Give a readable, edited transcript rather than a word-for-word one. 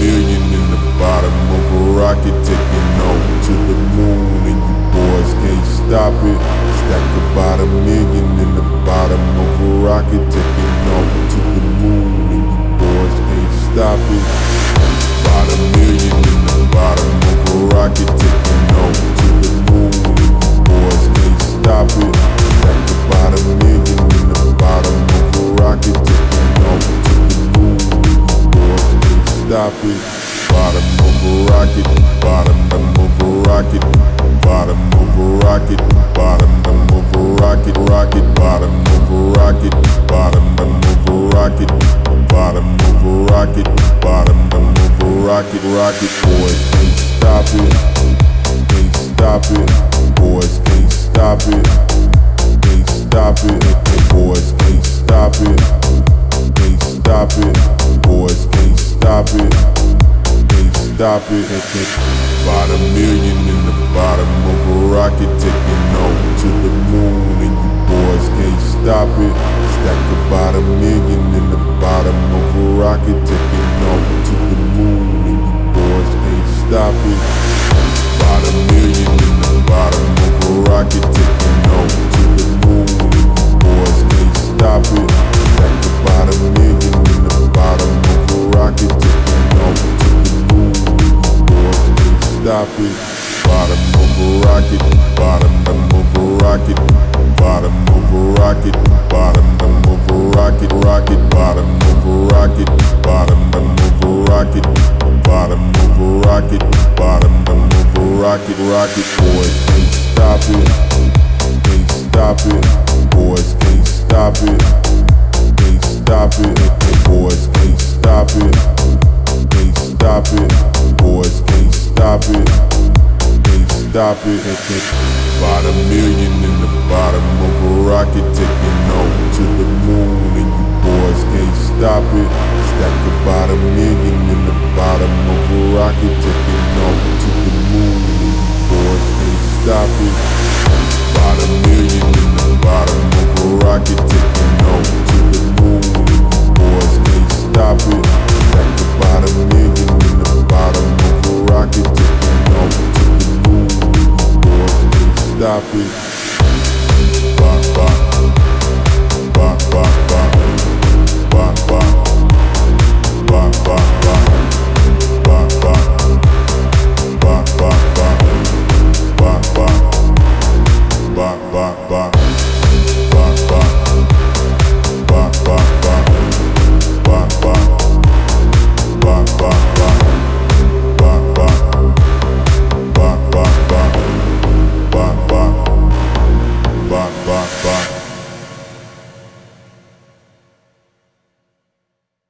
million in the bottom of a rocket, taking off to the moon, and you boys can't stop it. Stack about a million in the bottom of a rocket, taking off to the moon, and you boys can't stop it. About a million in the bottom of a rocket, taking off to the moon, and you boys can't stop it. Stack about a million in the bottom of a rocket, taking off to the moon, and you boys can't stop it. Bottom of a rocket, bottom of a rocket, bottom of a rocket, bottom of a rocket, rocket, bottom of a rocket, bottom of a rocket, bottom of a rocket, bottom of a rocket, rocket. Boys can't stop it, can't stop it. Boys can't stop it, can't stop it. Boys can't stop it, can't stop it. Boys can't stop it. Stop it. About a million in the bottom of a rocket, taking off to the moon, and you boys can't stop it. Stack about a million in the bottom of a rocket, taking off to the moon, and you boys can't stop it. About a million in the bottom of a rocket, taking off to the moon, and you boys can't stop it. Stack about a million in the bottom of a rocket, taking off to the moon. Stop it. Bottom of a rocket, bottom of a rocket, bottom of a rocket, bottom of a rocket, rocket, bottom of a rocket, bottom of a rocket, bottom of a rocket, bottom of a rocket, rocket. Boys can't stop it, can't stop it. Boys can't stop it, can't stop it. Boys can't stop it, can't stop it. Boys can't stop it, can't stop it. About a million in the bottom of a rocket, taking off to the moon, and you boys can't stop it. Stack about a million in the bottom of a rocket, taking off to the moon, and you boys can't stop it. About a million in the bottom of a rocket, taking off to the moon, and you boys can't stop it. Stack about a million in the bottom of a rocket, taking off to the moon, and you boys can't stop it.